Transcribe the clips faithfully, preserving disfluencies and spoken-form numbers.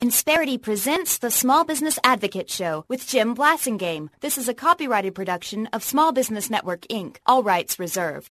Insperity presents the Small Business Advocate Show with Jim Blasingame. This is a copyrighted production of Small Business Network, Incorporated. All rights reserved.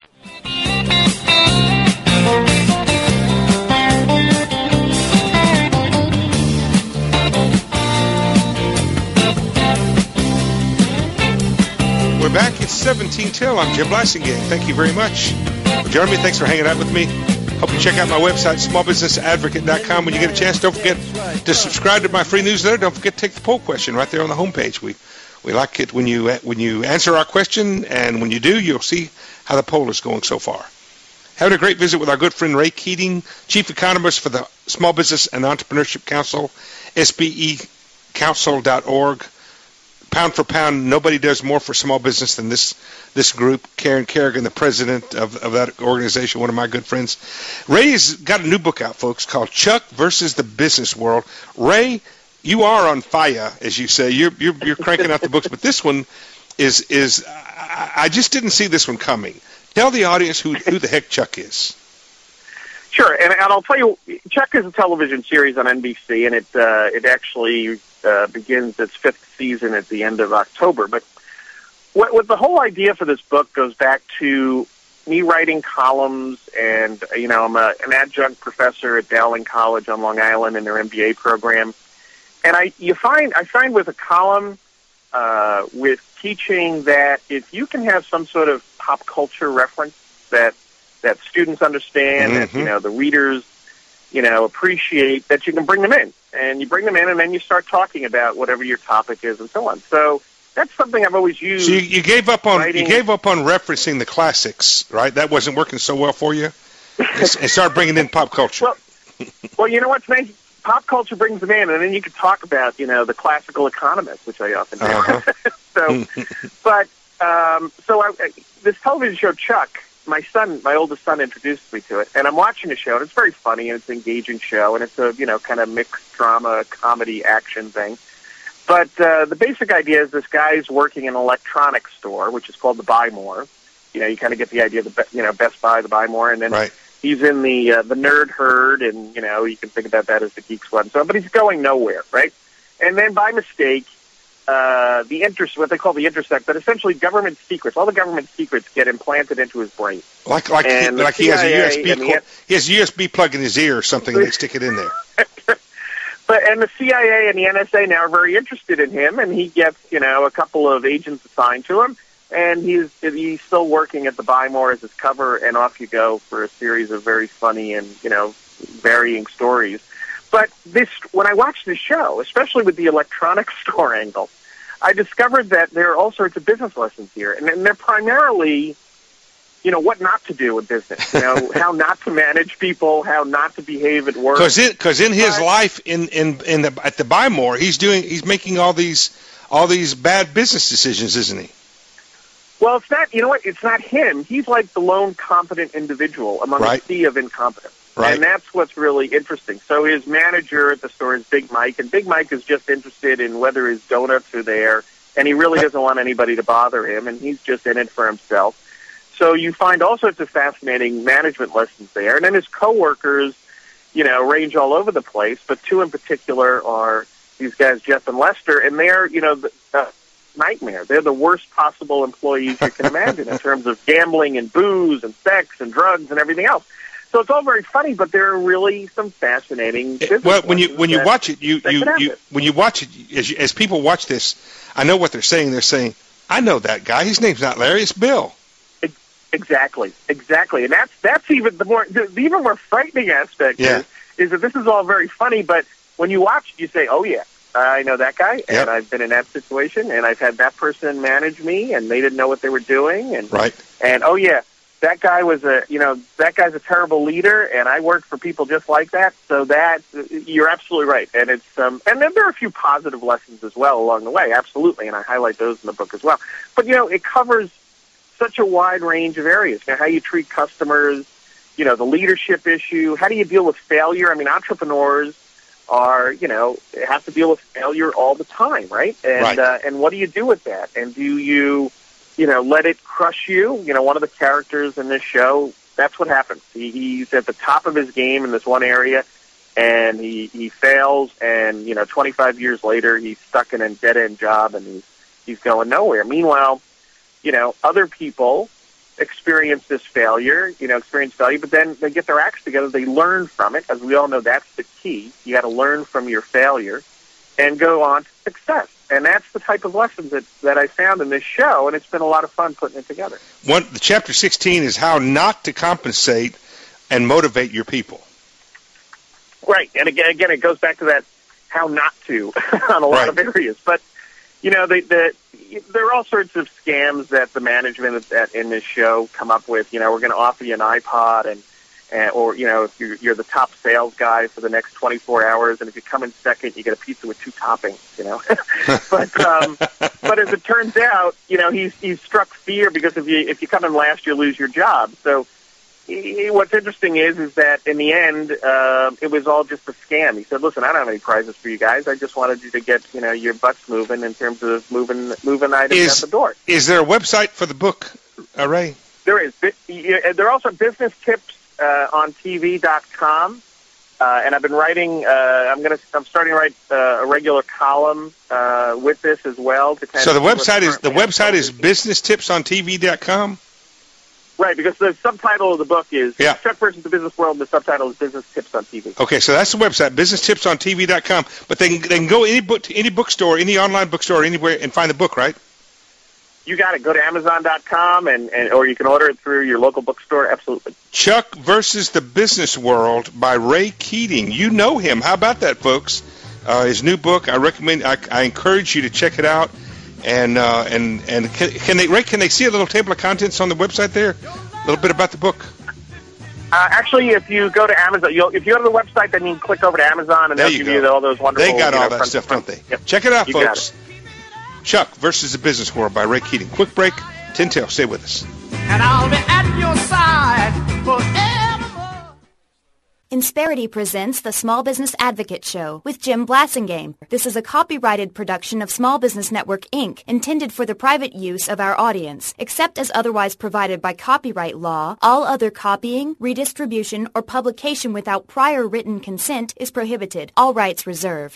We're back. It's seventeen till. I'm Jim Blasingame. Thank you very much for joining me. Thanks for hanging out with me. Hope you check out my website, small business advocate dot com. When you get a chance, don't forget to subscribe to my free newsletter. Don't forget to take the poll question right there on the homepage. We we like it when you when you answer our question, and when you do, you'll see how the poll is going so far. Having a great visit with our good friend Ray Keating, Chief Economist for the Small Business and Entrepreneurship Council, S B E council dot org. Pound for pound, nobody does more for small business than this this group. Karen Kerrigan, the president of, of that organization, one of my good friends. Ray's got a new book out, folks, called Chuck versus the Business World. Ray, you are on fire, as you say. You're you're, you're cranking out the books, but this one is is I, I just didn't see this one coming. Tell the audience who who the heck Chuck is. Sure, and, and I'll tell you, Chuck is a television series on N B C, and it uh, it actually uh, begins its fifth season at the end of October. But what, what the whole idea for this book goes back to me writing columns, and you know, I'm a, an adjunct professor at Dowling College on Long Island in their M B A program, and I you find I find with a column uh, with teaching that if you can have some sort of pop culture reference that that students understand, mm-hmm. that, you know, the readers, you know, appreciate, that you can bring them in. And you bring them in, and then you start talking about whatever your topic is and so on. So that's something I've always used. So you, you gave up on writing. you gave up on referencing the classics, right? That wasn't working so well for you? And start bringing in pop culture. Well, well, you know what's nice? Pop culture brings them in, and then you can talk about, you know, the classical economists, which I often do. Uh-huh. so, but, um, so I, this television show, Chuck, my son, my oldest son, introduced me to it, and I'm watching the show, and it's very funny, and it's an engaging show, and it's a, you know, kind of mixed drama, comedy, action thing. But uh, the basic idea is this guy's working in an electronics store, which is called the Buy More. You know, you kind of get the idea of the, you know, Best Buy, the Buy More, and then right. he's in the uh, the nerd herd, and, you know, you can think about that as the Geek Squad and so on, but he's going nowhere, right? And then by mistake, Uh, the inter- what they call the intersect, but essentially government secrets. All the government secrets get implanted into his brain. Like like, he, like he has a U S B pl- he has a U S B plug in his ear or something, and they stick it in there. But and the C I A and the N S A now are very interested in him, and he gets, you know, a couple of agents assigned to him, and he's he's still working at the Buy More as his cover, and off you go for a series of very funny and, you know, varying stories. But this, when I watched this show, especially with the electronics store angle, I discovered that there are all sorts of business lessons here, and, and they're primarily, you know, what not to do in business. You know, how not to manage people, how not to behave at work. Because because in his but, life in in in the at the Buy More, he's doing he's making all these all these bad business decisions, isn't he? Well, it's not. You know what? It's not him. He's like the lone competent individual among right. a sea of incompetence. Right. And that's what's really interesting. So his manager at the store is Big Mike, and Big Mike is just interested in whether his donuts are there, and he really doesn't want anybody to bother him, and he's just in it for himself. So you find all sorts of fascinating management lessons there. And then his coworkers, you know, range all over the place, but two in particular are these guys, Jeff and Lester, and they're, you know, the uh, nightmare. They're the worst possible employees you can imagine in terms of gambling and booze and sex and drugs and everything else. So it's all very funny, but there are really some fascinating business well, when you when you that, watch it, you you, you when you watch it, as, you, as people watch this, I know what they're saying. They're saying, "I know that guy. His name's not Larry. It's Bill." Exactly, exactly, and that's that's even the more the, the even more frightening aspect yeah. is, is that this is all very funny, but when you watch it, you say, "Oh yeah, I know that guy, and yep. I've been in that situation, and I've had that person manage me, and they didn't know what they were doing, and right, and oh yeah." That guy was a, you know, that guy's a terrible leader, and I work for people just like that. So that, you're absolutely right. And it's, um, and then there are a few positive lessons as well along the way, absolutely, and I highlight those in the book as well. But, you know, it covers such a wide range of areas. You know, how you treat customers, you know, the leadership issue, how do you deal with failure? I mean, entrepreneurs are, you know, have to deal with failure all the time, right? And, right. Uh, and what do you do with that? And do you... you know, let it crush you. You know, one of the characters in this show, that's what happens. He, he's at the top of his game in this one area, and he, he fails, and, you know, twenty-five years later, he's stuck in a dead-end job, and he's, he's going nowhere. Meanwhile, you know, other people experience this failure, you know, experience failure, but then they get their acts together, they learn from it. As we all know, that's the key. You got to learn from your failure and go on to success. And that's the type of lessons that, that I found in this show, and it's been a lot of fun putting it together. One, the chapter sixteen is how not to compensate and motivate your people. Right, and again, again, it goes back to that how not to on a lot right. of areas. But, you know, the, the, there are all sorts of scams that the management that in this show come up with. You know, we're going to offer you an iPod, and, and or, you know, if you're, you're the top sales guy for the next twenty-four hours, and if you come in second, you get a pizza with two toppings, you know. but um, but as it turns out, you know, he's he's struck fear because if you if you come in last, you lose your job. So he, what's interesting is is that in the end, uh, it was all just a scam. He said, "Listen, I don't have any prizes for you guys. I just wanted you to get, you know, your butts moving in terms of moving moving items is, out the door." Is there a website for the book, uh, Ray? There is. There are also business tips uh, on T V dot com. Uh, and I've been writing. Uh, I'm gonna. I'm starting to write uh, a regular column uh, with this as well. To kind so of the website is the website is television. business tips on T V dot com. Right, because the subtitle of the book is yeah. Chuck versus the Business World, and the subtitle is Business Tips on T V. Okay, so that's the website, business tips on T V dot com. But they can, they can go any book to any bookstore, any online bookstore, anywhere, and find the book, right? You got it. Go to Amazon dot com, and, and or you can order it through your local bookstore. Absolutely. Chuck versus the Business World by Ray Keating. You know him. How about that, folks? Uh, his new book. I recommend. I, I encourage you to check it out. And uh, and and can, can they Ray? Can they see a little table of contents on the website there? A little bit about the book. Uh, actually, if you go to Amazon, you'll, if you go to the website, then you can click over to Amazon, and there they'll you give go. you all those wonderful. They got you all know, that front, stuff, front, don't they? Yep. Check it out, you folks. Chuck versus the Business World by Ray Keating. Quick break. Tintel, stay with us. And I'll be at your side forevermore. Insperity presents the Small Business Advocate Show with Jim Blasingame. This is a copyrighted production of Small Business Network, Incorporated, intended for the private use of our audience. Except as otherwise provided by copyright law, all other copying, redistribution, or publication without prior written consent is prohibited. All rights reserved.